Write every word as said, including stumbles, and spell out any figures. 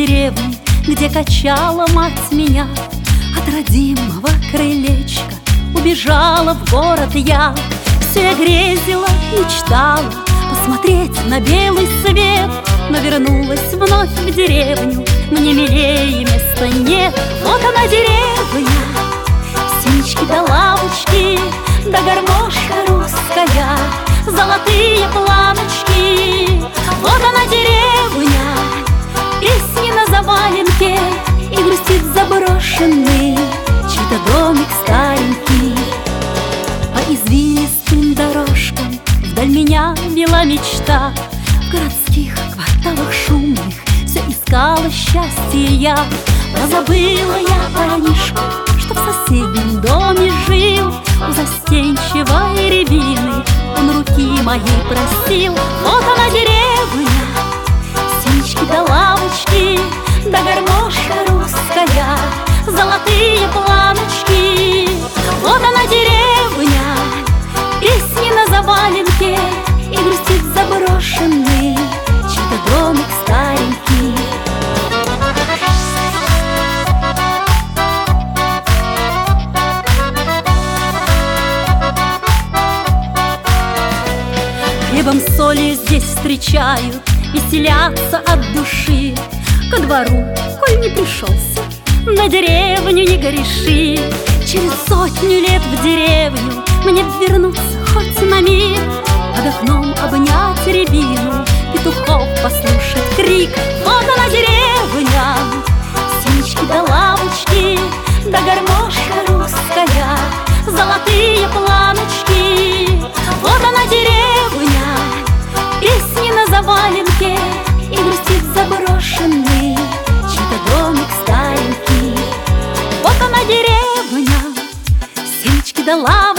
деревни, где качала мать меня. От родимого крылечка убежала в город я. Все я грезила, мечтала посмотреть на белый свет, но вернулась вновь в деревню, мне милее места нет. Вот она деревня, синички да лавочки, да гармошка русская, золотые планочки. Вот она деревня, песни на заваленке, и грустит заброшенный чей-то домик старенький. По извилистым дорожкам вдаль меня вела мечта. В городских кварталах шумных все искала счастье я. Позабыла я парнишку, что в соседнем доме жил. У застенчивой рябины он руки моей просил. Вот она деревня, синички да лавочки, да гармошка русская, золотые планочки. Вот она деревня, песни на заваленке, и грустит заброшенный чей-то домик старенький. Хлебом соли здесь встречают, веселятся от души. Ко двору, коль не пришелся, на деревню не греши. Через сотню лет в деревню мне вернуться хоть на миг, под окном обнять рябину, петухов послушать крик. Вот она деревня, синички да лавочки, да гармошка русская, золотые планочки. Вот она деревня, песни на заваленке, и грустит заброшенный чей-то домик старенький. Вот она деревня, синички да лавочки,